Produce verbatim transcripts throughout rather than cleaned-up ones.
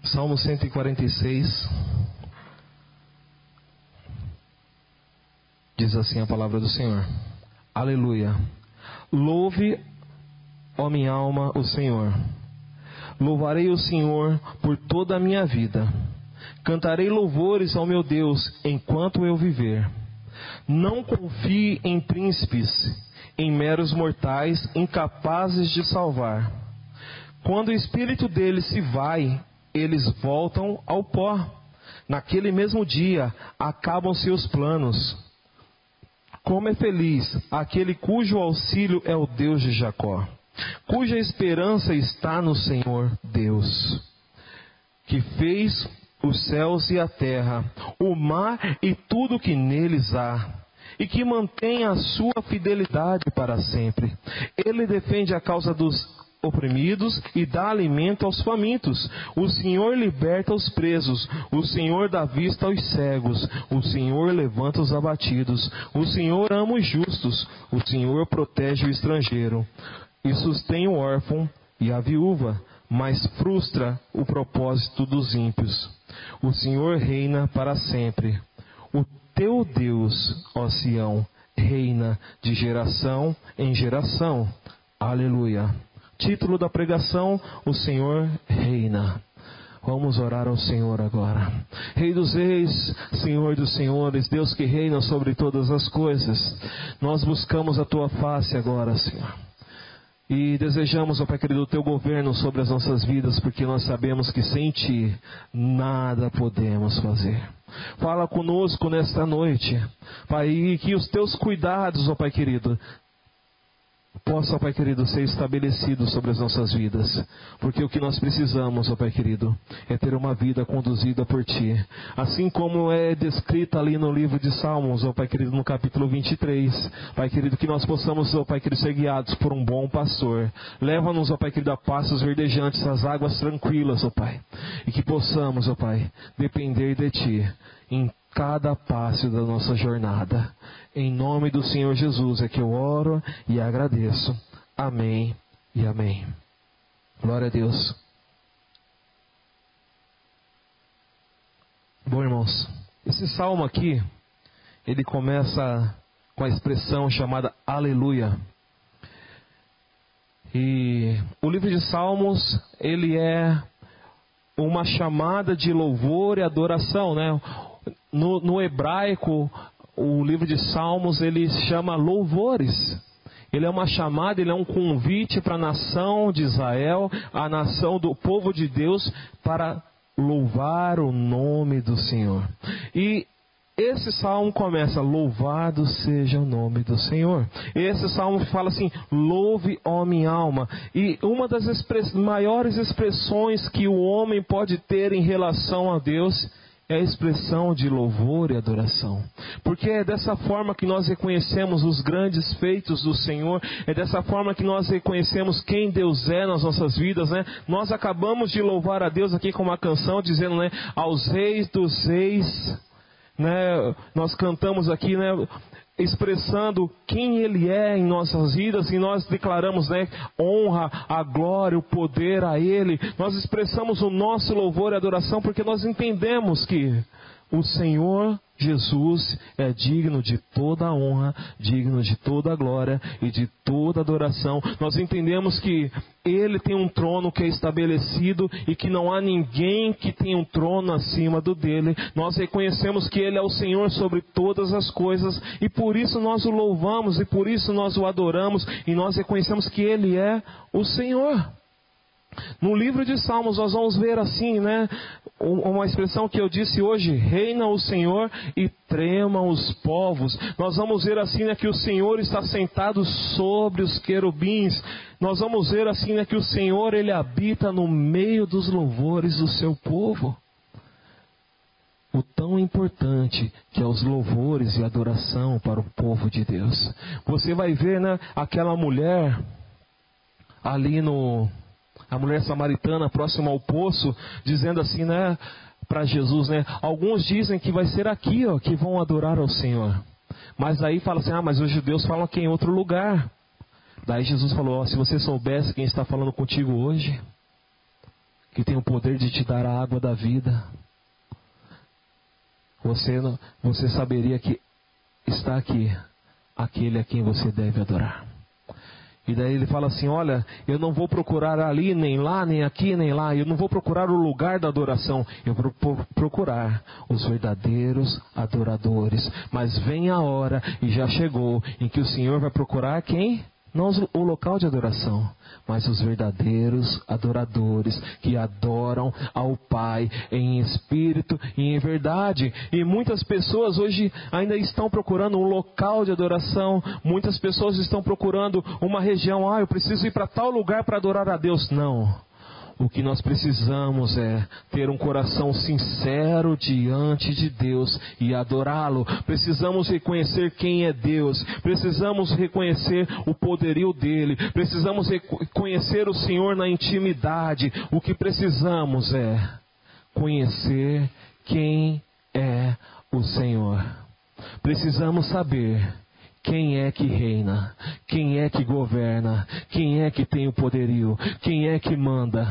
Salmo cento e quarenta e seis. Diz assim a palavra do Senhor. Aleluia. Louve, ó minha alma, o Senhor. Louvarei o Senhor por toda a minha vida. Cantarei louvores ao meu Deus enquanto eu viver. Não confie em príncipes, em meros mortais incapazes de salvar. Quando o espírito deles se vai, eles voltam ao pó. Naquele mesmo dia acabam seus planos. Como é feliz aquele cujo auxílio é o Deus de Jacó, cuja esperança está no Senhor Deus, que fez os céus e a terra, o mar e tudo que neles há, e que mantém a sua fidelidade para sempre. Ele defende a causa dos oprimidos e dá alimento aos famintos. O Senhor liberta os presos. O Senhor dá vista aos cegos. O Senhor levanta os abatidos. O Senhor ama os justos. O Senhor protege o estrangeiro e sustém o órfão e a viúva, mas frustra o propósito dos ímpios. O Senhor reina para sempre. O teu Deus, ó Sião, reina de geração em geração. Aleluia. Título da pregação: o Senhor reina. Vamos orar ao Senhor agora. Rei dos reis, Senhor dos senhores, Deus que reina sobre todas as coisas, nós buscamos a tua face agora, Senhor. E desejamos, ó Pai querido, o teu governo sobre as nossas vidas, porque nós sabemos que sem ti nada podemos fazer. Fala conosco nesta noite, Pai, e que os teus cuidados, ó Pai querido, possa, ó Pai querido, ser estabelecido sobre as nossas vidas. Porque o que nós precisamos, ó Pai querido, é ter uma vida conduzida por Ti. Assim como é descrita ali no livro de Salmos, ó Pai querido, no capítulo vinte e três. Pai querido, que nós possamos, ó Pai querido, ser guiados por um bom pastor. Leva-nos, ó Pai querido, a pastos verdejantes, às águas tranquilas, ó Pai. E que possamos, ó Pai, depender de Ti em cada passo da nossa jornada. Em nome do Senhor Jesus é que eu oro e agradeço. Amém e amém. Glória a Deus. Bom, irmãos, esse salmo aqui, ele começa com a expressão chamada aleluia. E o livro de Salmos, ele é uma chamada de louvor e adoração, né? No, no hebraico, o livro de Salmos, ele chama louvores. Ele é uma chamada, ele é um convite para a nação de Israel, a nação do povo de Deus, para louvar o nome do Senhor. E esse salmo começa: louvado seja o nome do Senhor. Esse salmo fala assim: louve, ó minha alma. E uma das express- maiores expressões que o homem pode ter em relação a Deus é a expressão de louvor e adoração. Porque é dessa forma que nós reconhecemos os grandes feitos do Senhor. É dessa forma que nós reconhecemos quem Deus é nas nossas vidas, né? Nós acabamos de louvar a Deus aqui com uma canção dizendo, né? Aos reis dos reis, né? Nós cantamos aqui, né? Expressando quem Ele é em nossas vidas, e nós declaramos, né, honra, a glória, o poder a Ele. Nós expressamos o nosso louvor e adoração porque nós entendemos que o Senhor Jesus é digno de toda a honra, digno de toda a glória e de toda a adoração. Nós entendemos que Ele tem um trono que é estabelecido e que não há ninguém que tenha um trono acima do dele. Nós reconhecemos que Ele é o Senhor sobre todas as coisas, e por isso nós o louvamos, e por isso nós o adoramos, e nós reconhecemos que Ele é o Senhor. No livro de Salmos nós vamos ver assim, né, uma expressão que eu disse hoje: reina o Senhor e tremam os povos. Nós vamos ver assim, né, que o Senhor está sentado sobre os querubins. Nós vamos ver assim, né, que o Senhor, Ele habita no meio dos louvores do seu povo. O tão importante que é os louvores e adoração para o povo de Deus. Você vai ver, né, aquela mulher ali no... a mulher samaritana próxima ao poço, dizendo assim, né, para Jesus, né, alguns dizem que vai ser aqui, ó, que vão adorar ao Senhor. Mas aí fala assim, ah, mas os judeus falam que é em outro lugar. Daí Jesus falou, ó, se você soubesse quem está falando contigo hoje, que tem o poder de te dar a água da vida, você, você saberia que está aqui aquele a quem você deve adorar. E daí ele fala assim, olha, eu não vou procurar ali, nem lá, nem aqui, nem lá. Eu não vou procurar o lugar da adoração. Eu vou procurar os verdadeiros adoradores. Mas vem a hora, e já chegou, em que o Senhor vai procurar quem? Não o local de adoração, mas os verdadeiros adoradores que adoram ao Pai em espírito e em verdade. E muitas pessoas hoje ainda estão procurando um local de adoração. Muitas pessoas estão procurando uma região. Ah, eu preciso ir para tal lugar para adorar a Deus. Não. O que nós precisamos é ter um coração sincero diante de Deus e adorá-lo. Precisamos reconhecer quem é Deus. Precisamos reconhecer o poderio dele. Precisamos reconhecer o Senhor na intimidade. O que precisamos é conhecer quem é o Senhor. Precisamos saber quem é que reina, quem é que governa, quem é que tem o poderio, quem é que manda.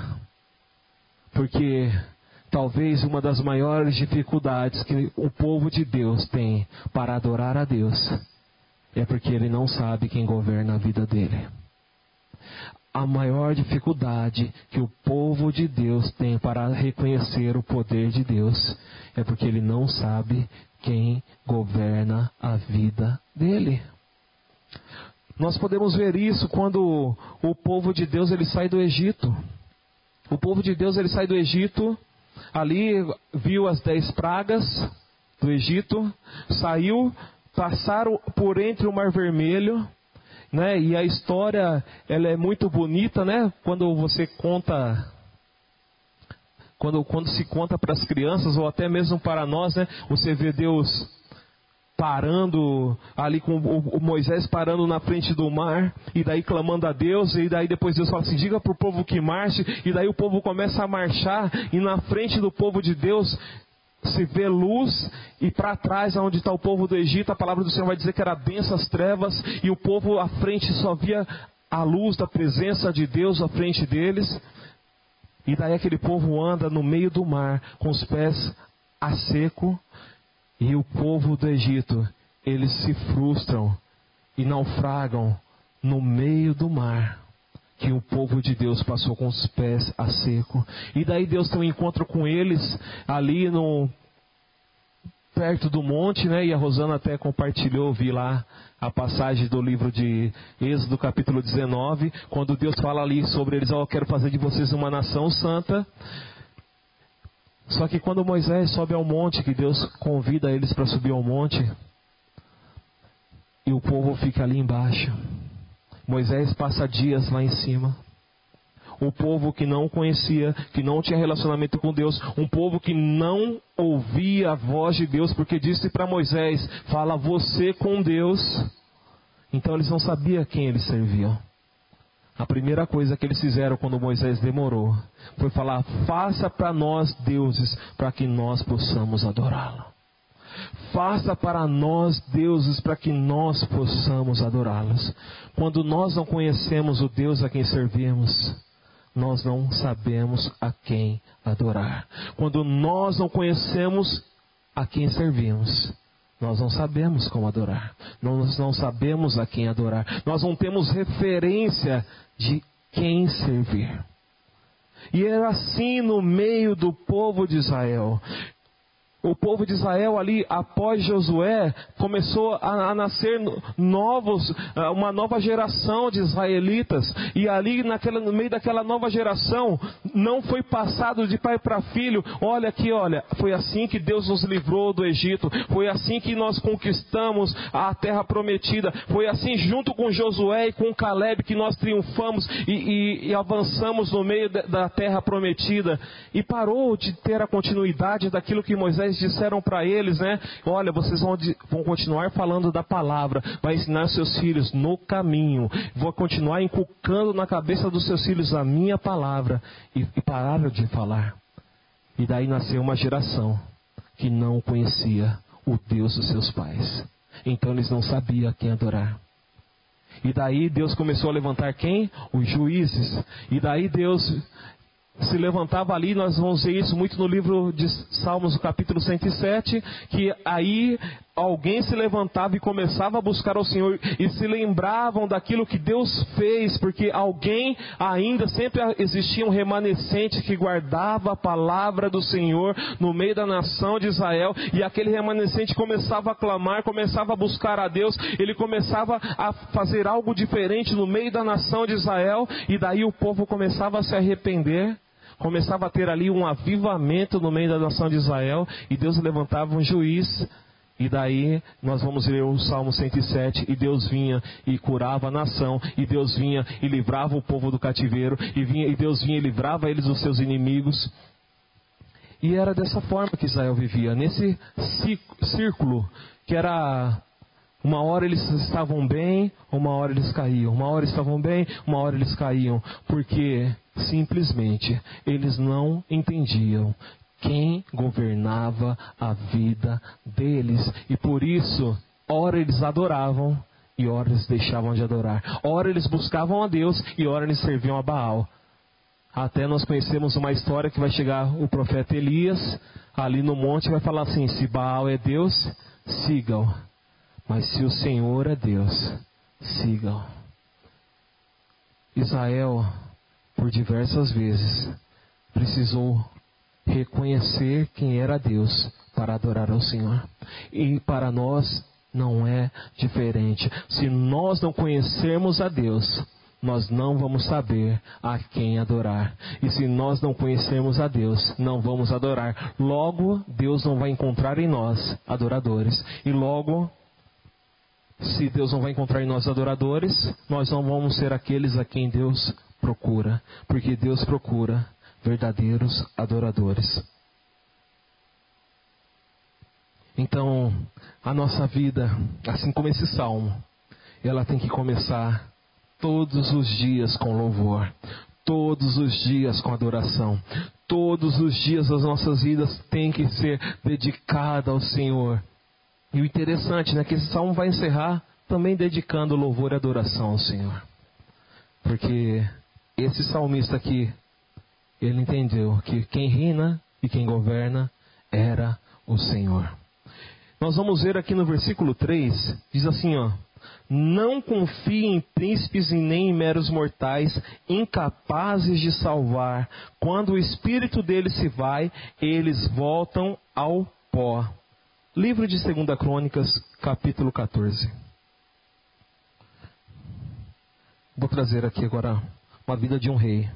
Porque talvez uma das maiores dificuldades que o povo de Deus tem para adorar a Deus é porque ele não sabe quem governa a vida dele. A maior dificuldade que o povo de Deus tem para reconhecer o poder de Deus é porque ele não sabe quem governa a vida dele. Nós podemos ver isso quando o povo de Deus ele sai do Egito. O povo de Deus ele sai do Egito, ali viu as dez pragas do Egito, saiu, passaram por entre o Mar Vermelho, né? E a história ela é muito bonita, né? Quando você conta, quando, quando se conta para as crianças ou até mesmo para nós, né? Você vê Deus parando ali com o Moisés parando na frente do mar, e daí clamando a Deus, e daí depois Deus fala assim, diga para o povo que marche, e daí o povo começa a marchar, e na frente do povo de Deus se vê luz, e para trás onde está o povo do Egito, a palavra do Senhor vai dizer que era densas trevas, e o povo à frente só via a luz da presença de Deus à frente deles, e daí aquele povo anda no meio do mar, com os pés a seco. E o povo do Egito, eles se frustram e naufragam no meio do mar, que o povo de Deus passou com os pés a seco. E daí Deus tem um encontro com eles ali no perto do monte, né? E a Rosana até compartilhou, vi lá a passagem do livro de Êxodo capítulo dezenove, quando Deus fala ali sobre eles, ó, eu quero fazer de vocês uma nação santa. Só que quando Moisés sobe ao monte, que Deus convida eles para subir ao monte, e o povo fica ali embaixo. Moisés passa dias lá em cima. O povo que não conhecia, que não tinha relacionamento com Deus, um povo que não ouvia a voz de Deus, porque disse para Moisés, fala você com Deus. Então eles não sabiam a quem eles serviam. A primeira coisa que eles fizeram quando Moisés demorou foi falar, faça para nós deuses para que nós possamos adorá-lo. Faça para nós deuses para que nós possamos adorá-los. Quando nós não conhecemos o Deus a quem servimos, nós não sabemos a quem adorar. Quando nós não conhecemos a quem servimos, nós não sabemos como adorar. Nós não sabemos a quem adorar. Nós não temos referência de quem servir. E era assim no meio do povo de Israel. O povo de Israel ali, após Josué, começou a, a nascer novos, uma nova geração de israelitas. E ali, naquela, no meio daquela nova geração, não foi passado de pai para filho. Olha aqui, olha, foi assim que Deus nos livrou do Egito. Foi assim que nós conquistamos a terra prometida. Foi assim, junto com Josué e com Caleb, que nós triunfamos e, e, e avançamos no meio de, da terra prometida. E parou de ter a continuidade daquilo que Moisés disseram para eles, né? Olha, vocês vão, vão continuar falando da palavra, vai ensinar seus filhos no caminho, vou continuar inculcando na cabeça dos seus filhos a minha palavra, e, e pararam de falar. E daí nasceu uma geração que não conhecia o Deus dos seus pais, então eles não sabiam a quem adorar. E daí Deus começou a levantar quem? Os juízes. E daí Deus se levantava ali, nós vamos ver isso muito no livro de Salmos, capítulo cento e sete, que aí alguém se levantava e começava a buscar ao Senhor, e se lembravam daquilo que Deus fez, porque alguém ainda, sempre existia um remanescente que guardava a palavra do Senhor no meio da nação de Israel, e aquele remanescente começava a clamar, começava a buscar a Deus, ele começava a fazer algo diferente no meio da nação de Israel, e daí o povo começava a se arrepender, começava a ter ali um avivamento no meio da nação de Israel, e Deus levantava um juiz. E daí nós vamos ler o Salmo cento e sete, e Deus vinha e curava a nação, e Deus vinha e livrava o povo do cativeiro, e, vinha, e Deus vinha e livrava eles dos seus inimigos. E era dessa forma que Israel vivia, nesse círculo, que era, uma hora eles estavam bem, uma hora eles caíam, uma hora estavam bem, uma hora eles caíam, porque simplesmente eles não entendiam quem governava a vida deles. E por isso, ora eles adoravam e ora eles deixavam de adorar. Ora eles buscavam a Deus e ora eles serviam a Baal. Até nós conhecemos uma história que vai chegar o profeta Elias ali no monte e vai falar assim: se Baal é Deus, sigam. Mas se o Senhor é Deus, sigam. Israel, por diversas vezes, precisou reconhecer quem era Deus para adorar ao Senhor. E para nós não é diferente. Se nós não conhecermos a Deus, nós não vamos saber a quem adorar. E se nós não conhecermos a Deus, não vamos adorar. Logo, Deus não vai encontrar em nós adoradores. E logo, se Deus não vai encontrar em nós adoradores, nós não vamos ser aqueles a quem Deus procura. Porque Deus procura verdadeiros adoradores. Então, a nossa vida, assim como esse salmo, ela tem que começar todos os dias com louvor, todos os dias com adoração, todos os dias as nossas vidas têm que ser dedicadas ao Senhor. E o interessante, né, que esse salmo vai encerrar também dedicando louvor e adoração ao Senhor. Porque esse salmista aqui, ele entendeu que quem reina e quem governa era o Senhor. Nós vamos ver aqui no versículo três, diz assim, ó: não confie em príncipes e nem em meros mortais, incapazes de salvar. Quando o espírito deles se vai, eles voltam ao pó. Livro de Segunda Crônicas, capítulo quatorze. Vou trazer aqui agora uma vida de um rei.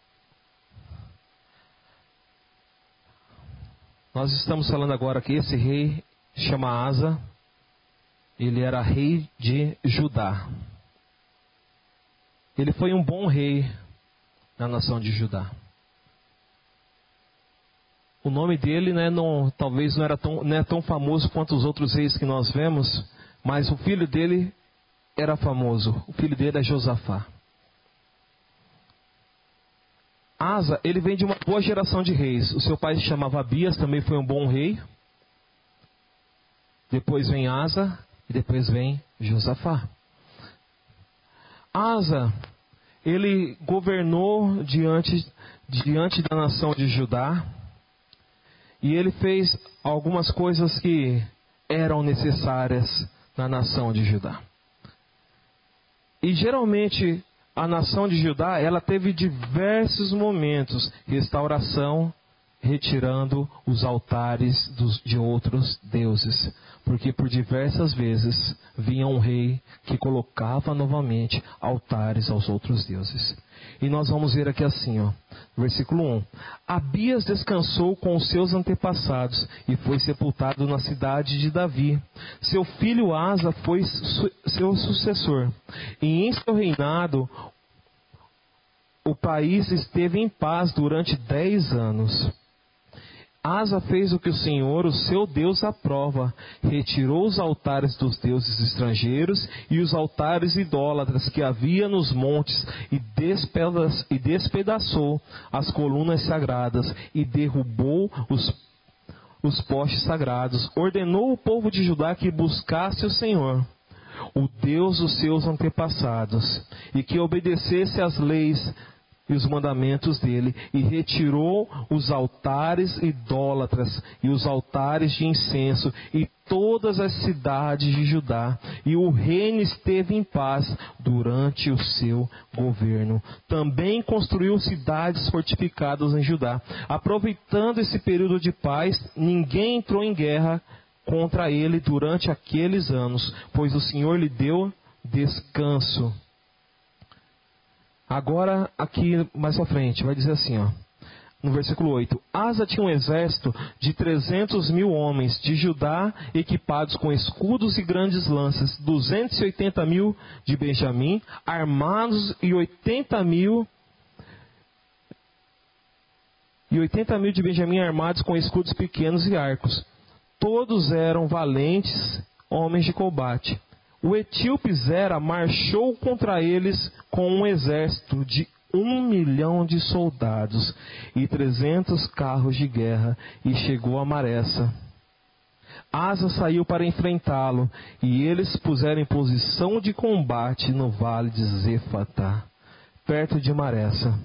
Nós estamos falando agora que esse rei chama Asa. Ele era rei de Judá. Ele foi um bom rei na nação de Judá. O nome dele, né, não, talvez não era tão, não é tão famoso quanto os outros reis que nós vemos, mas o filho dele era famoso. O filho dele é Josafá. Asa, ele vem de uma boa geração de reis. O seu pai se chamava Abias, também foi um bom rei. Depois vem Asa e depois vem Josafá. Asa, ele governou diante, diante da nação de Judá. E ele fez algumas coisas que eram necessárias na nação de Judá. E geralmente a nação de Judá, ela teve diversos momentos, restauração, retirando os altares dos, de outros deuses. Porque por diversas vezes vinha um rei que colocava novamente altares aos outros deuses. E nós vamos ver aqui assim, ó, versículo um. Abias descansou com os seus antepassados e foi sepultado na cidade de Davi. Seu filho Asa foi su- seu sucessor. E em seu reinado, o país esteve em paz durante dez anos. Asa fez o que o Senhor, o seu Deus, aprova. Retirou os altares dos deuses estrangeiros e os altares idólatras que havia nos montes e, despeda- e despedaçou as colunas sagradas e derrubou os, os postes sagrados. Ordenou o povo de Judá que buscasse o Senhor, o Deus dos seus antepassados, e que obedecesse às leis e os mandamentos dele, e retirou os altares idólatras e os altares de incenso e todas as cidades de Judá, e o reino esteve em paz durante o seu governo. Também construiu cidades fortificadas em Judá. Aproveitando esse período de paz, ninguém entrou em guerra contra ele durante aqueles anos, pois o Senhor lhe deu descanso. Agora, aqui mais à frente, vai dizer assim, ó, no versículo oito. Asa tinha um exército de trezentos mil homens de Judá, equipados com escudos e grandes lanças, duzentos e oitenta mil de Benjamim, armados, e oitenta mil e oitenta mil de Benjamim armados com escudos pequenos e arcos. Todos eram valentes homens de combate. O etíope Zera marchou contra eles com um exército de um milhão de soldados e trezentos carros de guerra, e chegou a Maressa. Asa saiu para enfrentá-lo, e eles puseram em posição de combate no vale de Zefatá, perto de Maressa.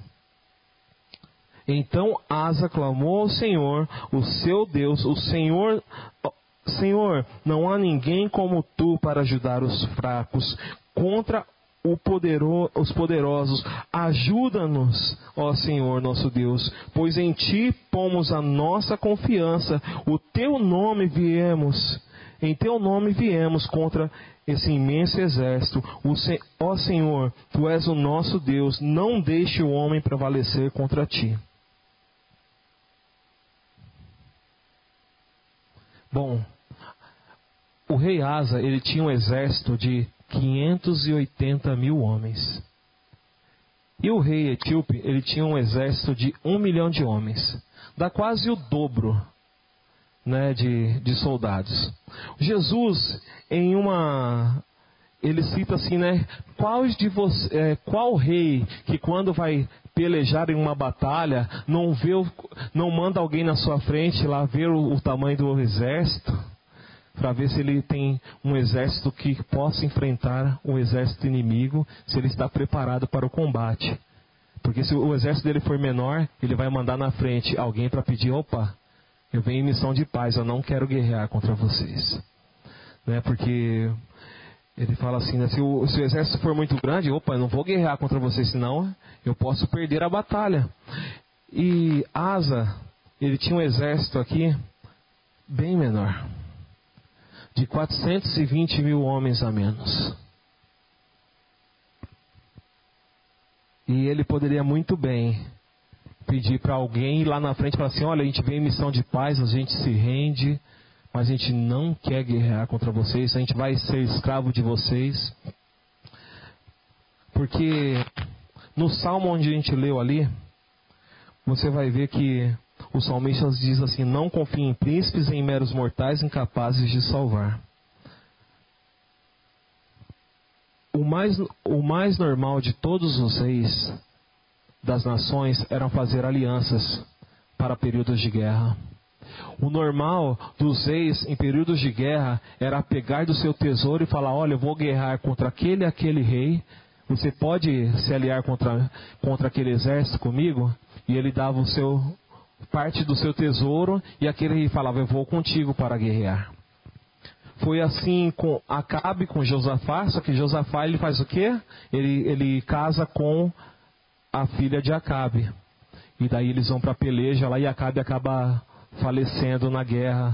Então Asa clamou ao Senhor, o seu Deus, o Senhor... Senhor, não há ninguém como tu para ajudar os fracos contra o podero, os poderosos. Ajuda-nos, ó Senhor nosso Deus, pois em ti pomos a nossa confiança. O teu nome viemos, em teu nome viemos contra esse imenso exército. O, ó Senhor, tu és o nosso Deus, não deixe o homem prevalecer contra ti. Bom, o rei Asa, ele tinha um exército de quinhentos e oitenta mil homens. E o rei etíope, ele tinha um exército de um milhão de homens. Dá quase o dobro, né, de, de soldados. Jesus, em uma... ele cita assim, né? Qual, de você, é, qual rei que quando vai pelejar em uma batalha, não, vê o, não manda alguém na sua frente lá ver o, o tamanho do exército, para ver se ele tem um exército que possa enfrentar o exército inimigo, se ele está preparado para o combate. Porque se o exército dele for menor, ele vai mandar na frente alguém para pedir, opa, eu venho em missão de paz, eu não quero guerrear contra vocês. Né? Porque ele fala assim, né, se, o, se o exército for muito grande, opa, eu não vou guerrear contra vocês, senão eu posso perder a batalha. E Asa, ele tinha um exército aqui bem menor, de quatrocentos e vinte mil homens a menos. E ele poderia muito bem pedir para alguém ir lá na frente e falar assim, olha, a gente vem em missão de paz, a gente se rende, mas a gente não quer guerrear contra vocês, a gente vai ser escravo de vocês. Porque no salmo onde a gente leu ali, você vai ver que o salmista diz assim, não confie em príncipes, em meros mortais incapazes de salvar. O mais, o mais normal de todos os reis das nações eram fazer alianças para períodos de guerra. O normal dos reis em períodos de guerra era pegar do seu tesouro e falar, olha, eu vou guerrear contra aquele e aquele rei, você pode se aliar contra, contra aquele exército comigo? E ele dava o seu, parte do seu tesouro, e aquele rei falava, eu vou contigo para guerrear. Foi assim com Acabe, com Josafá, só que Josafá ele faz o quê? Ele, ele casa com a filha de Acabe. E daí eles vão para a peleja lá e Acabe acaba falecendo na guerra.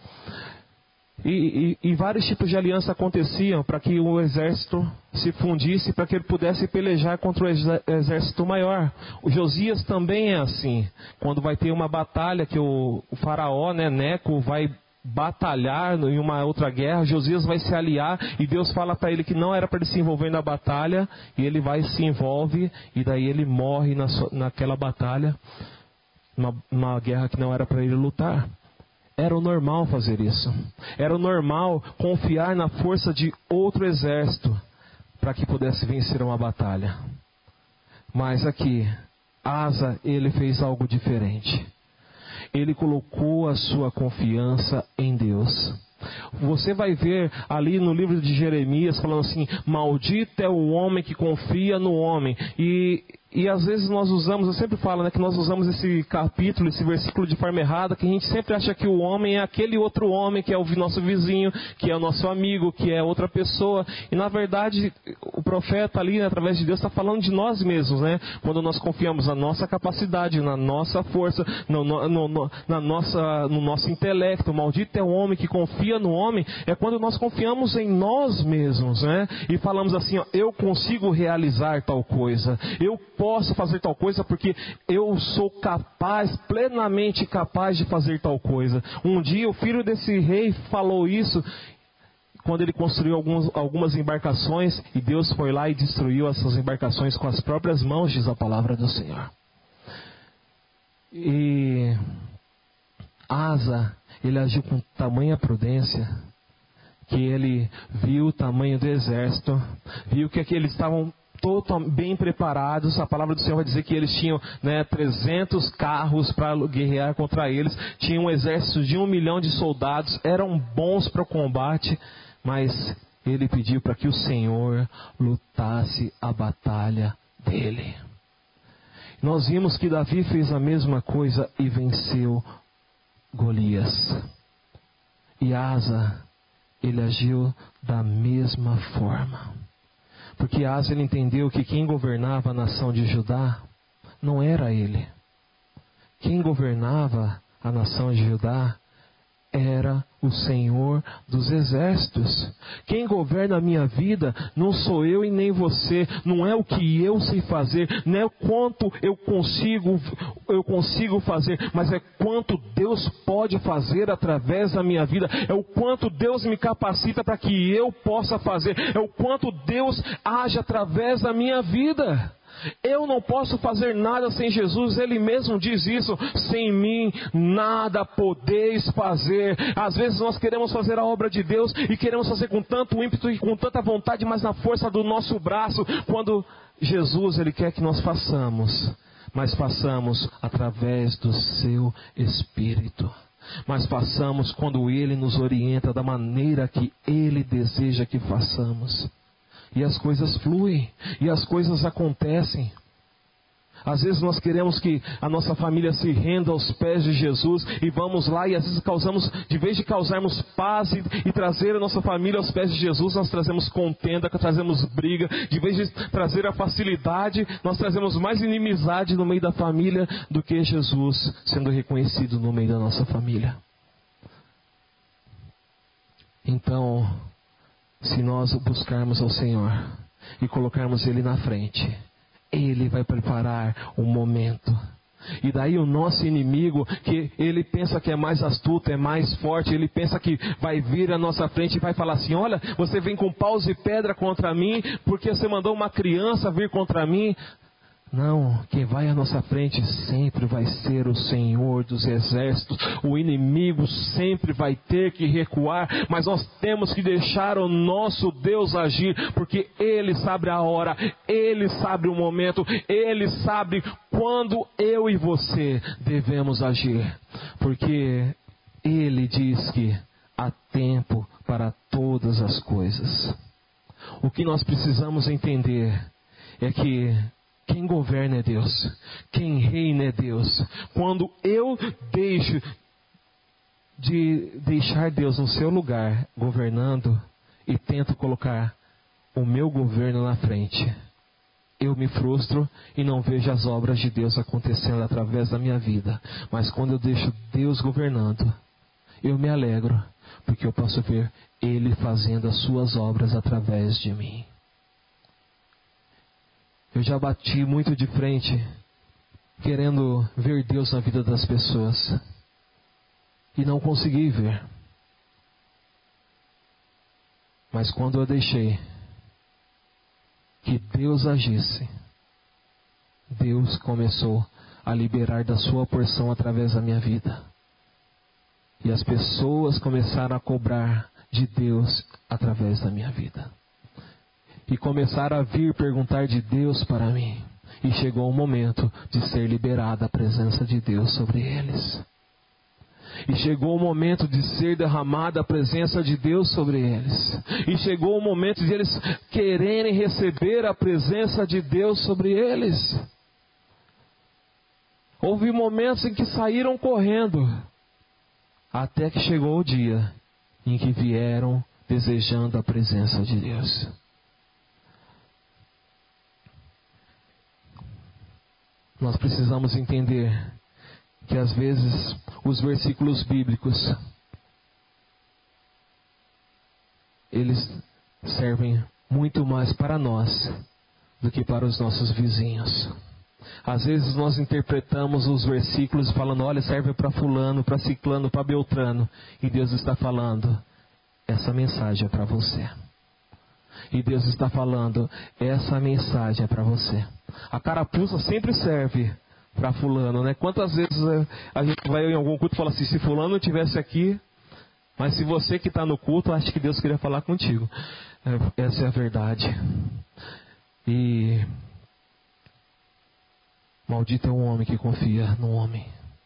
E, e, e vários tipos de aliança aconteciam para que o exército se fundisse, para que ele pudesse pelejar contra o exército maior. O Josias também é assim. Quando vai ter uma batalha que o, o faraó, né, Neco, vai batalhar em uma outra guerra, Josias vai se aliar e Deus fala para ele que não era para ele se envolver na batalha, e ele vai e se envolve, e daí ele morre na, naquela batalha, uma, uma guerra que não era para ele lutar. Era o normal fazer isso. Era o normal confiar na força de outro exército para que pudesse vencer uma batalha. Mas aqui, Asa, ele fez algo diferente. Ele colocou a sua confiança em Deus. Você vai ver ali no livro de Jeremias falando assim, maldito é o homem que confia no homem. E E às vezes nós usamos, eu sempre falo, né, que nós usamos esse capítulo, esse versículo de forma errada, que a gente sempre acha que o homem é aquele outro homem, que é o nosso vizinho, que é o nosso amigo, que é outra pessoa. E na verdade, o profeta ali, né, através de Deus, está falando de nós mesmos, né? Quando nós confiamos na nossa capacidade, na nossa força, no, no, no, na nossa, no nosso intelecto. Maldito é o homem que confia no homem. É quando nós confiamos em nós mesmos, né? E falamos assim, ó, eu consigo realizar tal coisa. Eu posso fazer tal coisa porque eu sou capaz, plenamente capaz de fazer tal coisa. Um dia o filho desse rei falou isso quando ele construiu alguns, algumas embarcações, e Deus foi lá e destruiu essas embarcações com as próprias mãos, diz a palavra do Senhor. E Asa, ele agiu com tamanha prudência, que ele viu o tamanho do exército, viu que eles estavam totalmente bem preparados. A palavra do Senhor vai dizer que eles tinham, né, trezentos carros para guerrear contra eles, tinham um exército de um milhão de soldados, eram bons para o combate, mas ele pediu para que o Senhor lutasse a batalha dele. Nós vimos que Davi fez a mesma coisa e venceu Golias. E Asa, ele agiu da mesma forma. Porque Asa, ele entendeu que quem governava a nação de Judá não era ele. Quem governava a nação de Judá era o Senhor dos exércitos. Quem governa a minha vida não sou eu e nem você. Não é o que eu sei fazer, não é o quanto eu consigo, eu consigo fazer, mas é quanto Deus pode fazer através da minha vida. É o quanto Deus me capacita para que eu possa fazer. É o quanto Deus age através da minha vida. Eu não posso fazer nada sem Jesus. Ele mesmo diz isso: sem mim nada podeis fazer. Às vezes nós queremos fazer a obra de Deus e queremos fazer com tanto ímpeto e com tanta vontade, mas na força do nosso braço, quando Jesus, ele quer que nós façamos, mas façamos através do seu Espírito. Mas façamos quando Ele nos orienta da maneira que Ele deseja que façamos. E as coisas fluem, e as coisas acontecem. Às vezes nós queremos que a nossa família se renda aos pés de Jesus, e vamos lá e às vezes causamos, de vez de causarmos paz e, e trazer a nossa família aos pés de Jesus, nós trazemos contenda, trazemos briga. De vez de trazer a facilidade, nós trazemos mais inimizade no meio da família do que Jesus sendo reconhecido no meio da nossa família. Então, se nós buscarmos ao Senhor e colocarmos Ele na frente, Ele vai preparar um momento. E daí o nosso inimigo, que ele pensa que é mais astuto, é mais forte, ele pensa que vai vir à nossa frente e vai falar assim: olha, você vem com paus e pedra contra mim, porque você mandou uma criança vir contra mim. Não, quem vai à nossa frente sempre vai ser o Senhor dos exércitos. O inimigo sempre vai ter que recuar, mas nós temos que deixar o nosso Deus agir, porque Ele sabe a hora, Ele sabe o momento, Ele sabe quando eu e você devemos agir, porque Ele diz que há tempo para todas as coisas. O que nós precisamos entender é que quem governa é Deus, quem reina é Deus. Quando eu deixo de deixar Deus no seu lugar governando e tento colocar o meu governo na frente, eu me frustro e não vejo as obras de Deus acontecendo através da minha vida. Mas quando eu deixo Deus governando, eu me alegro, porque eu posso ver Ele fazendo as suas obras através de mim. Eu já bati muito de frente, querendo ver Deus na vida das pessoas, e não consegui ver. Mas quando eu deixei que Deus agisse, Deus começou a liberar da sua porção através da minha vida. E as pessoas começaram a cobrar de Deus através da minha vida. E começaram a vir perguntar de Deus para mim. E chegou o momento de ser liberada a presença de Deus sobre eles. E chegou o momento de ser derramada a presença de Deus sobre eles. E chegou o momento de eles quererem receber a presença de Deus sobre eles. Houve momentos em que saíram correndo, até que chegou o dia em que vieram desejando a presença de Deus. Nós precisamos entender que às vezes os versículos bíblicos, eles servem muito mais para nós do que para os nossos vizinhos. Às vezes nós interpretamos os versículos falando, olha, serve para fulano, para ciclano, para beltrano. E Deus está falando, essa mensagem é para você. E Deus está falando, essa mensagem é para você. A carapuça sempre serve para fulano, né? Quantas vezes a gente vai em algum culto e fala assim, se fulano estivesse aqui, mas se você que está no culto, acho que Deus queria falar contigo. Essa é a verdade. E maldito é o homem que confia no homem.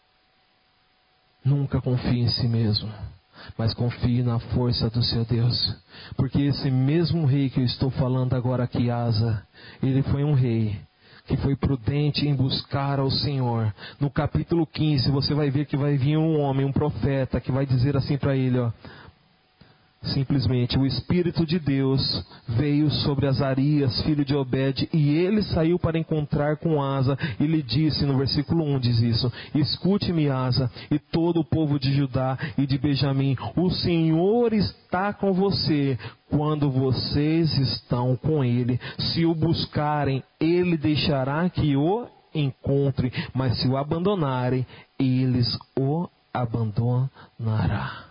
Nunca confie em si mesmo, mas confie na força do seu Deus. Porque esse mesmo rei que eu estou falando agora aqui, Asa, ele foi um rei que foi prudente em buscar ao Senhor. No capítulo quinze, você vai ver que vai vir um homem, um profeta, que vai dizer assim para ele, ó, simplesmente, o Espírito de Deus veio sobre Azarias, filho de Obed, e ele saiu para encontrar com Asa, e lhe disse, no versículo um diz isso, escute-me, Asa, e todo o povo de Judá e de Benjamim, o Senhor está com você, quando vocês estão com ele. Se o buscarem, ele deixará que o encontre, mas se o abandonarem, eles o abandonará.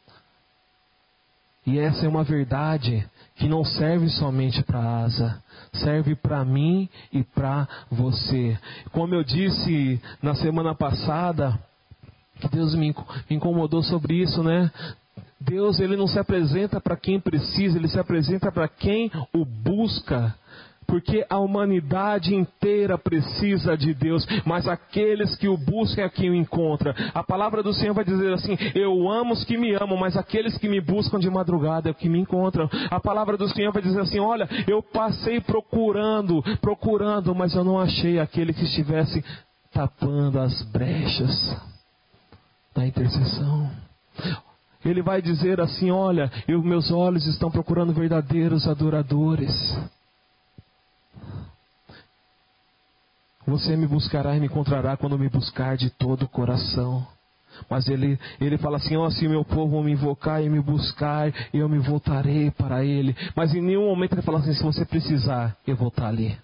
E essa é uma verdade que não serve somente para Asa, serve para mim e para você. Como eu disse na semana passada, que Deus me incomodou sobre isso, né? Deus, ele não se apresenta para quem precisa, ele se apresenta para quem o busca. Porque a humanidade inteira precisa de Deus, mas aqueles que o buscam é quem o encontra. A palavra do Senhor vai dizer assim, eu amo os que me amam, mas aqueles que me buscam de madrugada é o que me encontram. A palavra do Senhor vai dizer assim, olha, eu passei procurando, procurando, mas eu não achei aquele que estivesse tapando as brechas da intercessão. Ele vai dizer assim, olha, eu, meus olhos estão procurando verdadeiros adoradores. Você me buscará e me encontrará quando me buscar de todo o coração. Mas ele, ele fala assim, ó, oh, se meu povo me invocar e me buscar, eu me voltarei para ele. Mas em nenhum momento ele fala assim, se você precisar, eu vou estar ali.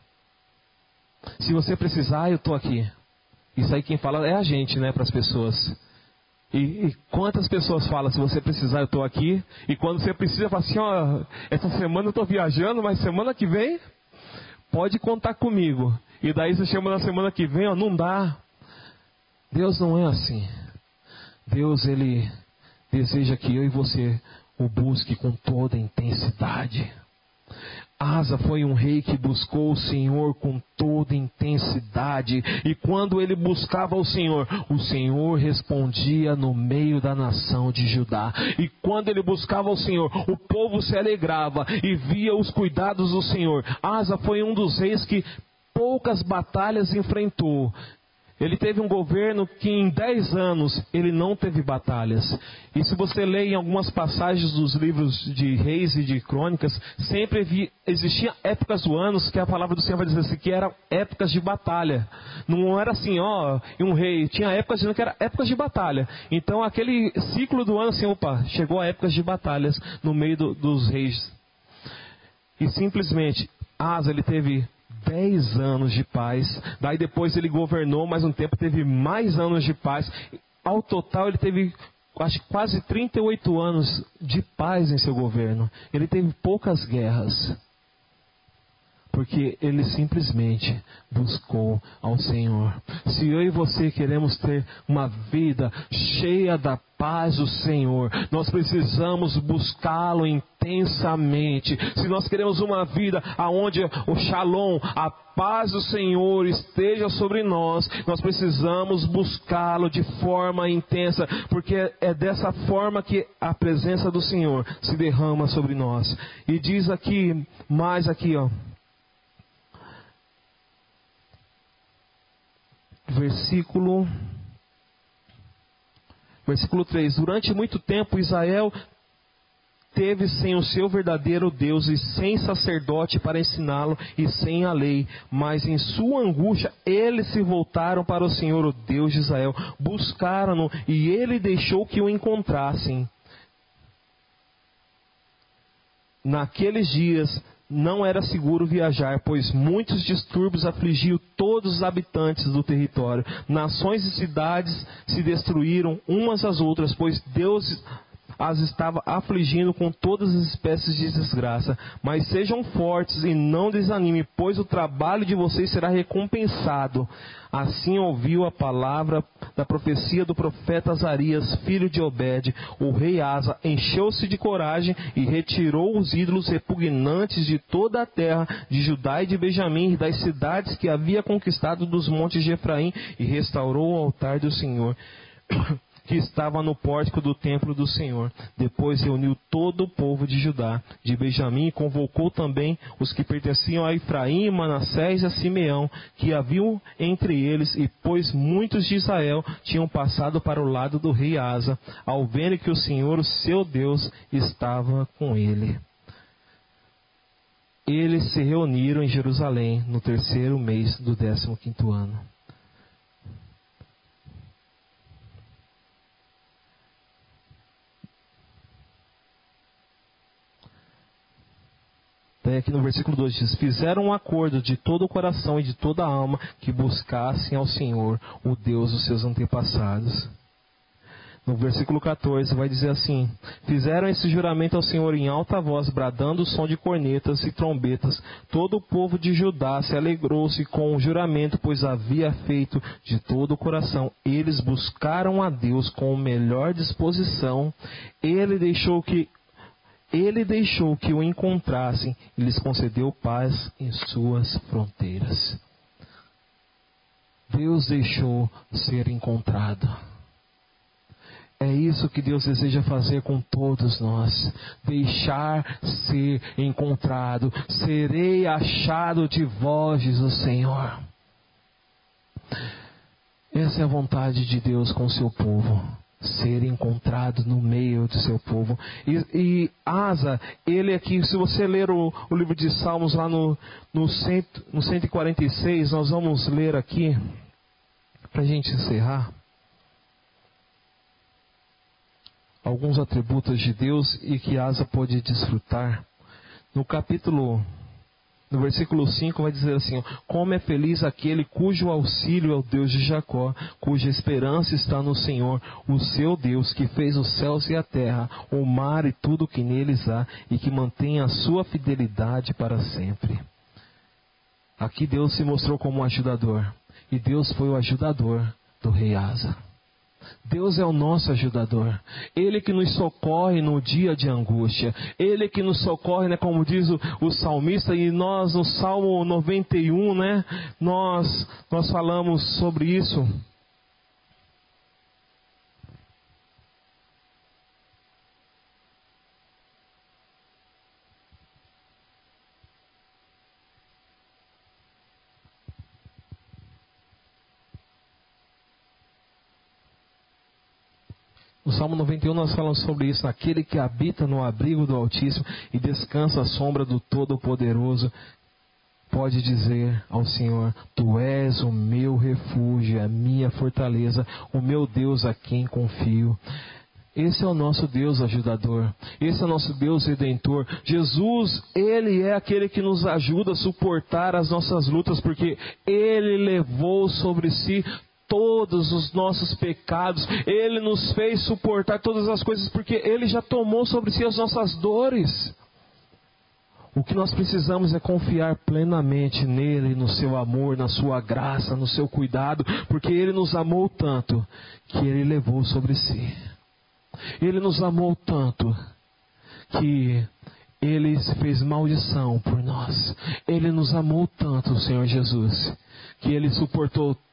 Se você precisar, eu estou aqui. Isso aí quem fala é a gente, né, para as pessoas. E, e quantas pessoas falam, se você precisar, eu estou aqui. E quando você precisa, fala assim, ó, oh, essa semana eu estou viajando, mas semana que vem, pode contar comigo. E daí você chama na semana que vem, ó, não dá. Deus não é assim. Deus, ele deseja que eu e você o busque com toda a intensidade. Asa foi um rei que buscou o Senhor com toda intensidade. E quando ele buscava o Senhor, o Senhor respondia no meio da nação de Judá. E quando ele buscava o Senhor, o povo se alegrava e via os cuidados do Senhor. Asa foi um dos reis que poucas batalhas enfrentou. Ele teve um governo que em dez anos ele não teve batalhas. E se você lê em algumas passagens dos livros de Reis e de Crônicas, sempre vi, existiam épocas do ano que a palavra do Senhor vai dizer assim, que eram épocas de batalha. Não era assim, ó, um rei, tinha épocas dizendo que eram épocas de batalha. Então aquele ciclo do ano assim, opa, chegou a épocas de batalhas no meio do, dos reis. E simplesmente, Asa, ele teve dez anos de paz, daí depois ele governou mais um tempo, teve mais anos de paz, ao total ele teve acho, quase trinta e oito anos de paz em seu governo, ele teve poucas guerras, porque ele simplesmente buscou ao Senhor. Se eu e você queremos ter uma vida cheia da paz do Senhor, nós precisamos buscá-lo intensamente. Se nós queremos uma vida onde o Shalom, a paz do Senhor esteja sobre nós, nós precisamos buscá-lo de forma intensa, porque é dessa forma que a presença do Senhor se derrama sobre nós. E diz aqui, mais aqui, ó, versículo, versículo três. Durante muito tempo Israel teve sem o seu verdadeiro Deus e sem sacerdote para ensiná-lo e sem a lei, mas em sua angústia eles se voltaram para o Senhor, o Deus de Israel, buscaram-no e ele deixou que o encontrassem. Naqueles dias não era seguro viajar, pois muitos distúrbios afligiam todos os habitantes do território. Nações e cidades se destruíram umas às outras, pois Deus as estava afligindo com todas as espécies de desgraça. Mas sejam fortes e não desanimem, pois o trabalho de vocês será recompensado. Assim ouviu a palavra da profecia do profeta Azarias, filho de Obed. O rei Asa encheu-se de coragem e retirou os ídolos repugnantes de toda a terra de Judá e de Benjamim e das cidades que havia conquistado dos montes de Efraim, e restaurou o altar do Senhor que estava no pórtico do templo do Senhor. Depois reuniu todo o povo de Judá, de Benjamim, e convocou também os que pertenciam a Efraim, Manassés e a Simeão, que haviam entre eles, e pois muitos de Israel tinham passado para o lado do rei Asa, ao verem que o Senhor, o seu Deus, estava com ele. Eles se reuniram em Jerusalém no terceiro mês do décimo quinto ano. Daí aqui no versículo dois diz: fizeram um acordo de todo o coração e de toda a alma que buscassem ao Senhor, o Deus dos seus antepassados. No versículo quatorze vai dizer assim: fizeram esse juramento ao Senhor em alta voz, bradando o som de cornetas e trombetas. Todo o povo de Judá se alegrou-se com o juramento, pois havia feito de todo o coração. Eles buscaram a Deus com melhor disposição. Ele deixou que Ele deixou que o encontrassem e lhes concedeu paz em suas fronteiras. Deus deixou ser encontrado. É isso que Deus deseja fazer com todos nós. Deixar ser encontrado. Serei achado de vós, diz o Senhor. Essa é a vontade de Deus com o seu povo. Ser encontrado no meio do seu povo. E, e Asa, ele aqui, se você ler o, o livro de Salmos lá no, no, cento, no cento e quarenta e seis, nós vamos ler aqui, para a gente encerrar, alguns atributos de Deus e que Asa pôde desfrutar. No capítulo, no versículo cinco vai dizer assim: como é feliz aquele cujo auxílio é o Deus de Jacó, cuja esperança está no Senhor, o seu Deus, que fez os céus e a terra, o mar e tudo que neles há, e que mantém a sua fidelidade para sempre. Aqui Deus se mostrou como um ajudador, e Deus foi o ajudador do rei Asa. Deus é o nosso ajudador. Ele que nos socorre no dia de angústia. Ele que nos socorre, né, como diz o, o salmista, e nós no Salmo noventa e um, né, nós, nós falamos sobre isso. No Salmo noventa e um nós falamos sobre isso: aquele que habita no abrigo do Altíssimo e descansa à sombra do Todo-Poderoso, pode dizer ao Senhor: tu és o meu refúgio, a minha fortaleza, o meu Deus a quem confio. Esse é o nosso Deus ajudador. Esse é o nosso Deus redentor. Jesus, Ele é aquele que nos ajuda a suportar as nossas lutas, porque Ele levou sobre si todos os nossos pecados. Ele nos fez suportar todas as coisas, porque Ele já tomou sobre si as nossas dores. O que nós precisamos é confiar plenamente nele, no seu amor, na sua graça, no seu cuidado, porque Ele nos amou tanto que Ele levou sobre si. Ele nos amou tanto que Ele se fez maldição por nós. Ele nos amou tanto, o Senhor Jesus, que Ele suportou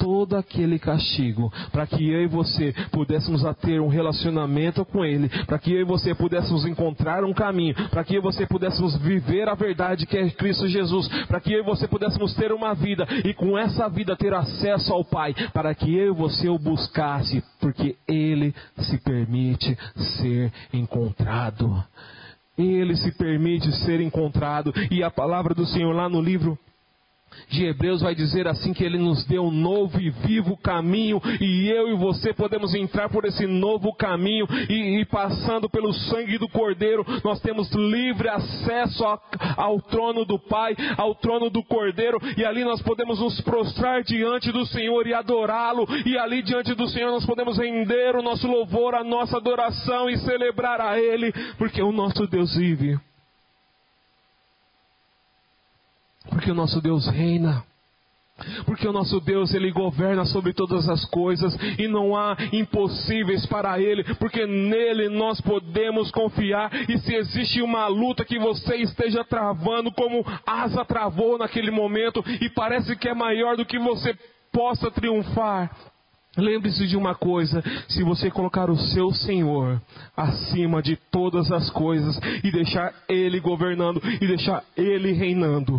todo aquele castigo, para que eu e você pudéssemos ter um relacionamento com Ele, para que eu e você pudéssemos encontrar um caminho, para que eu e você pudéssemos viver a verdade que é Cristo Jesus, para que eu e você pudéssemos ter uma vida, e com essa vida ter acesso ao Pai, para que eu e você o buscasse, porque Ele se permite ser encontrado. Ele se permite ser encontrado. E a palavra do Senhor lá no livro de Hebreus vai dizer assim, que Ele nos deu um novo e vivo caminho, e eu e você podemos entrar por esse novo caminho, e, e passando pelo sangue do Cordeiro, nós temos livre acesso a, ao trono do Pai, ao trono do Cordeiro, e ali nós podemos nos prostrar diante do Senhor e adorá-lo, e ali diante do Senhor nós podemos render o nosso louvor, a nossa adoração e celebrar a Ele, porque o nosso Deus vive. Porque o nosso Deus reina. Porque o nosso Deus, Ele governa sobre todas as coisas, e não há impossíveis para Ele, porque nele nós podemos confiar. E se existe uma luta que você esteja travando, como Asa travou naquele momento, e parece que é maior do que você possa triunfar, lembre-se de uma coisa: se você colocar o seu Senhor acima de todas as coisas, e deixar Ele governando, e deixar Ele reinando,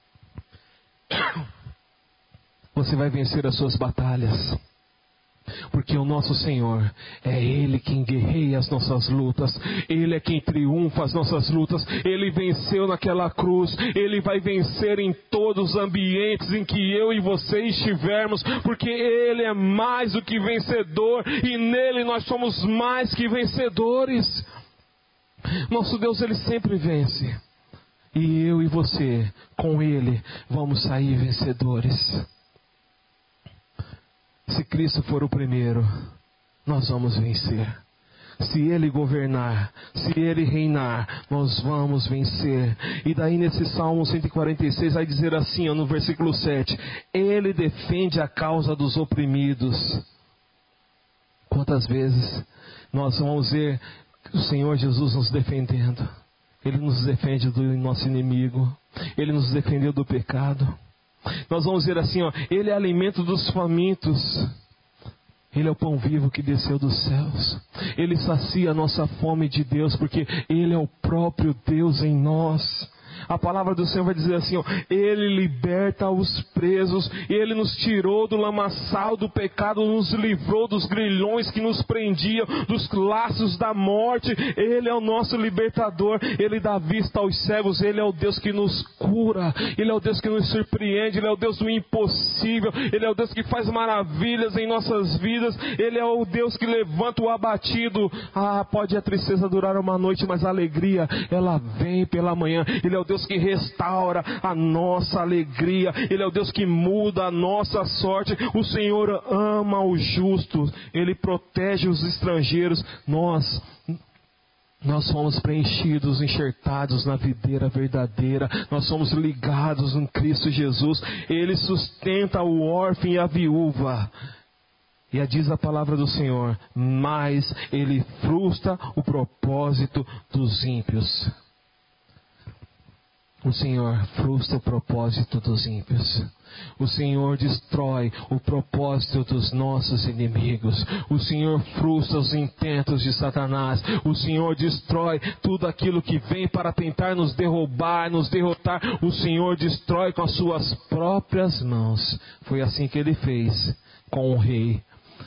você vai vencer as suas batalhas. Porque o nosso Senhor, é Ele quem guerreia as nossas lutas, Ele é quem triunfa as nossas lutas. Ele venceu naquela cruz, Ele vai vencer em todos os ambientes em que eu e você estivermos, porque Ele é mais do que vencedor, e nele nós somos mais que vencedores. Nosso Deus, Ele sempre vence. E eu e você, com Ele, vamos sair vencedores. Se Cristo for o primeiro, nós vamos vencer. Se Ele governar, se Ele reinar, nós vamos vencer. E daí nesse Salmo cento e quarenta e seis vai dizer assim, ó, no versículo sete: Ele defende a causa dos oprimidos. Quantas vezes nós vamos ver o Senhor Jesus nos defendendo? Ele nos defende do nosso inimigo. Ele nos defendeu do pecado. Nós vamos dizer assim, ó, Ele é alimento dos famintos. Ele é o pão vivo que desceu dos céus. Ele sacia a nossa fome de Deus, porque Ele é o próprio Deus em nós. A palavra do Senhor vai dizer assim, ó, Ele liberta os presos, Ele nos tirou do lamaçal do pecado, nos livrou dos grilhões que nos prendiam, dos laços da morte. Ele é o nosso libertador. Ele dá vista aos cegos. Ele é o Deus que nos cura. Ele é o Deus que nos surpreende. Ele é o Deus do impossível. Ele é o Deus que faz maravilhas em nossas vidas. Ele é o Deus que levanta o abatido. Ah, pode a tristeza durar uma noite, mas a alegria, ela vem pela manhã. Ele é o Deus que restaura a nossa alegria. Ele é o Deus que muda a nossa sorte. O Senhor ama os justos. Ele protege os estrangeiros. Nós Nós somos preenchidos, enxertados na videira verdadeira. Nós somos ligados em Cristo Jesus. Ele sustenta o órfão e a viúva. E diz a palavra do Senhor, mas Ele frustra o propósito dos ímpios. O Senhor frustra o propósito dos ímpios. O Senhor destrói o propósito dos nossos inimigos. O Senhor frustra os intentos de Satanás. O Senhor destrói tudo aquilo que vem para tentar nos derrubar, nos derrotar. O Senhor destrói com as suas próprias mãos. Foi assim que Ele fez com o rei.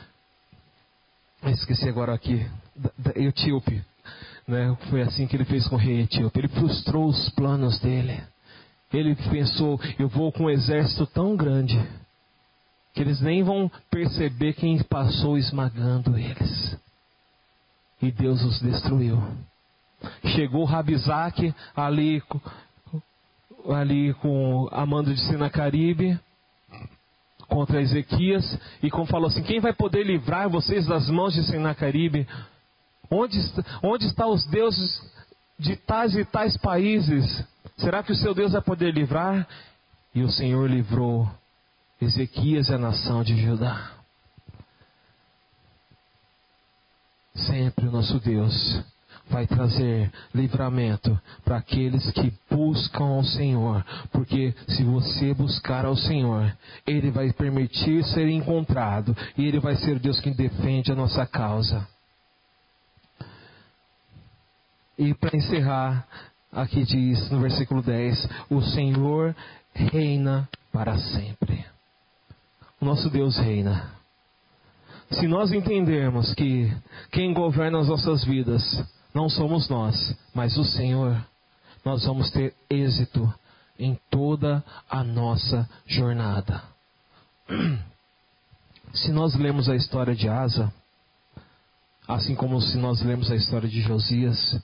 Eu esqueci agora aqui, da, da Etíope. Né? Foi assim que Ele fez com o rei etíope. Ele frustrou os planos dele. Ele pensou, eu vou com um exército tão grande que eles nem vão perceber quem passou esmagando eles. E Deus os destruiu. Chegou Rabizaque ali, ali com Amando de Senacaribe contra Ezequias, e como falou assim, quem vai poder livrar vocês das mãos de Senacaribe? Onde, onde estão os deuses de tais e tais países? Será que o seu Deus vai poder livrar? E o Senhor livrou Ezequias e a nação de Judá. Sempre o nosso Deus vai trazer livramento para aqueles que buscam ao Senhor. Porque se você buscar ao Senhor, Ele vai permitir ser encontrado. E Ele vai ser o Deus que defende a nossa causa. E para encerrar, aqui diz no versículo dez: o Senhor reina para sempre. O nosso Deus reina. Se nós entendermos que quem governa as nossas vidas não somos nós, mas o Senhor, nós vamos ter êxito em toda a nossa jornada. Se nós lemos a história de Asa, assim como se nós lemos a história de Josias,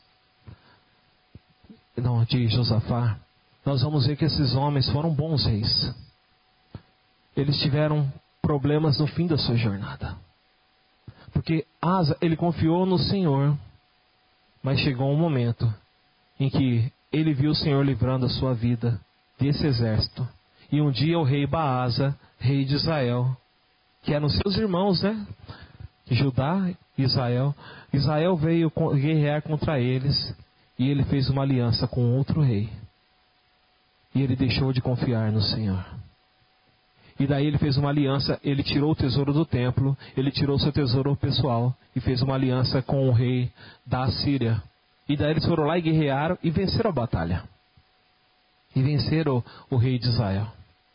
não, de Josafá, nós vamos ver que esses homens foram bons reis. Eles tiveram problemas no fim da sua jornada. Porque Asa, ele confiou no Senhor, mas chegou um momento em que ele viu o Senhor livrando a sua vida desse exército. E um dia o rei Baasa, rei de Israel, que eram seus irmãos, né? Judá e Israel. Israel veio guerrear contra eles e ele fez uma aliança com outro rei. E ele deixou de confiar no Senhor. E daí ele fez uma aliança, ele tirou o tesouro do templo, ele tirou o seu tesouro pessoal e fez uma aliança com o rei da Assíria. E daí eles foram lá e guerrearam e venceram a batalha. E venceram o, o rei de Israel.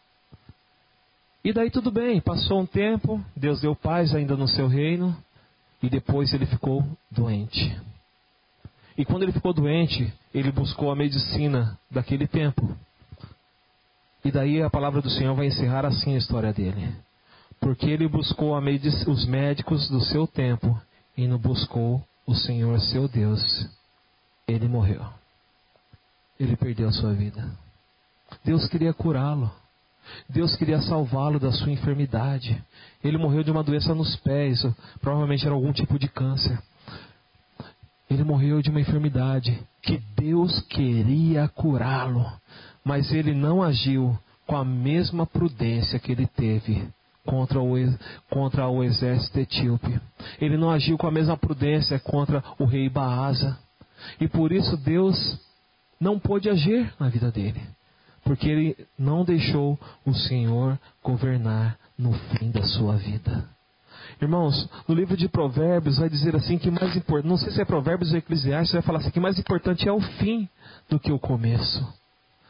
E daí tudo bem, passou um tempo, Deus deu paz ainda no seu reino, e depois ele ficou doente. E quando ele ficou doente, ele buscou a medicina daquele tempo. E daí a palavra do Senhor vai encerrar assim a história dele. Porque ele buscou a medic- os médicos do seu tempo e não buscou o Senhor seu Deus. Ele morreu. Ele perdeu a sua vida. Deus queria curá-lo. Deus queria salvá-lo da sua enfermidade. Ele morreu de uma doença nos pés, provavelmente era algum tipo de câncer. Ele morreu de uma enfermidade que Deus queria curá-lo. Mas ele não agiu com a mesma prudência que ele teve contra o, contra o exército etíope. Ele não agiu com a mesma prudência contra o rei Baasa. E por isso Deus não pôde agir na vida dele. Porque ele não deixou o Senhor governar no fim da sua vida. Irmãos, no livro de Provérbios vai dizer assim que mais importante, não sei se é Provérbios ou Eclesiastes, vai falar assim que mais importante é o fim do que o começo.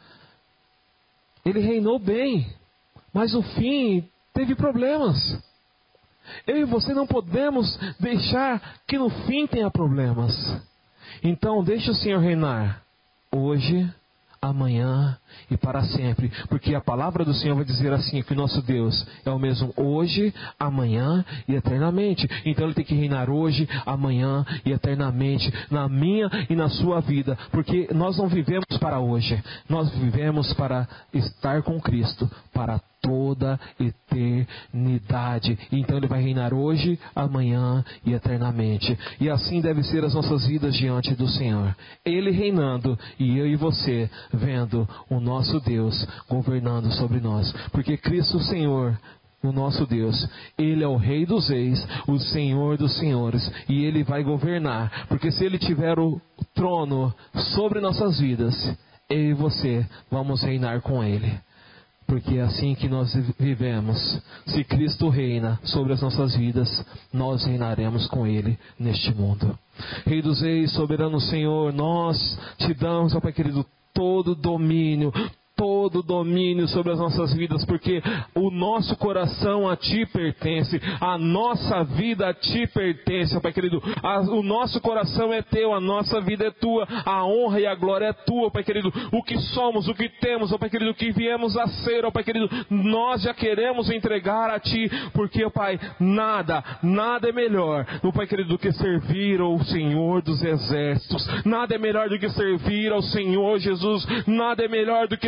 Ele reinou bem, mas o fim teve problemas. Eu e você não podemos deixar que no fim tenha problemas. Então deixe o Senhor reinar hoje, amanhã e para sempre. Porque a palavra do Senhor vai dizer assim, que o nosso Deus é o mesmo hoje, amanhã e eternamente. Então Ele tem que reinar hoje, amanhã e eternamente, na minha e na sua vida. Porque nós não vivemos para hoje, nós vivemos para estar com Cristo, para toda eternidade. Então Ele vai reinar hoje, amanhã e eternamente. E assim deve ser as nossas vidas diante do Senhor. Ele reinando e eu e você vendo o nosso Deus governando sobre nós. Porque Cristo Senhor, o nosso Deus, Ele é o Rei dos Reis, o Senhor dos Senhores, e Ele vai governar. Porque se Ele tiver o trono sobre nossas vidas, eu e você vamos reinar com Ele. Porque é assim que nós vivemos. Se Cristo reina sobre as nossas vidas, nós reinaremos com Ele neste mundo. Rei dos Reis, soberano Senhor, nós te damos, ó Pai querido, todo domínio, todo domínio sobre as nossas vidas, porque o nosso coração a Ti pertence, a nossa vida a Ti pertence, ó Pai querido, a, o nosso coração é Teu, a nossa vida é Tua, a honra e a glória é Tua, ó Pai querido, o que somos, o que temos, ó Pai querido, o que viemos a ser, ó Pai querido, nós já queremos entregar a Ti, porque, ó Pai, nada, nada é melhor, ó Pai querido, do que servir ao Senhor dos Exércitos, nada é melhor do que servir ao Senhor Jesus, nada é melhor do que ser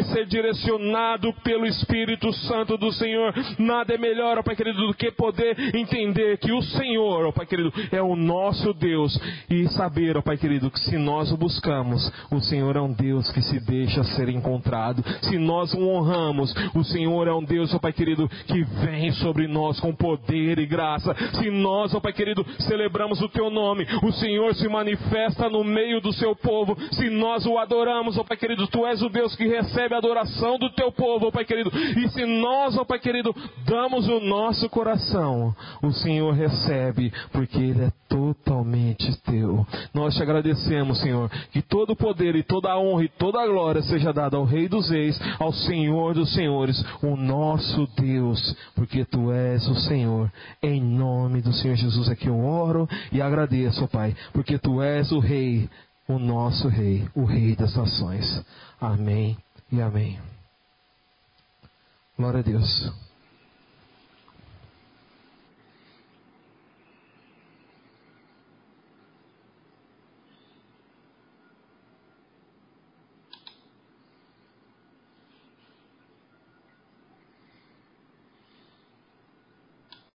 direcionado pelo Espírito Santo do Senhor. Nada é melhor, ó Pai querido, do que poder entender que o Senhor, ó Pai querido, é o nosso Deus. E saber, ó Pai querido, que se nós o buscamos, o Senhor é um Deus que se deixa ser encontrado. Se nós o honramos, o Senhor é um Deus, ó Pai querido, que vem sobre nós com poder e graça. Se nós, ó Pai querido, celebramos o Teu nome, o Senhor se manifesta no meio do Seu povo. Se nós o adoramos, ó Pai querido, Tu és o Deus que recebe a adoração do Teu povo, ó Pai querido. E se nós, ó Pai querido, damos o nosso coração, o Senhor recebe, porque Ele é totalmente Teu. Nós Te agradecemos, Senhor, que todo o poder e toda a honra e toda a glória seja dada ao Rei dos Reis, ao Senhor dos Senhores, o nosso Deus, porque Tu és o Senhor. Em nome do Senhor Jesus é que eu oro e agradeço, ó Pai, porque Tu és o Rei, o nosso Rei, o Rei das nações. Amém e amém. Glória a Deus.